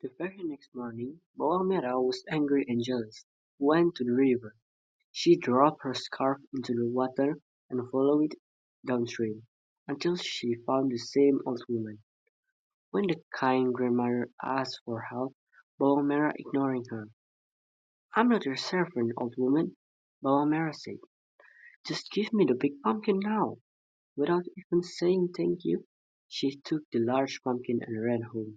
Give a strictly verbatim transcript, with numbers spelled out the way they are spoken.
The very next morning, Boamera was angry and jealous, went to the river. She dropped her scarf into the water and followed it downstream, until she found the same old woman. When the kind grandmother asked for help, Boamera ignoring her. "I'm not your servant, old woman," Boamera said. "Just give me the big pumpkin now." Without even saying thank you, she took the large pumpkin and ran home.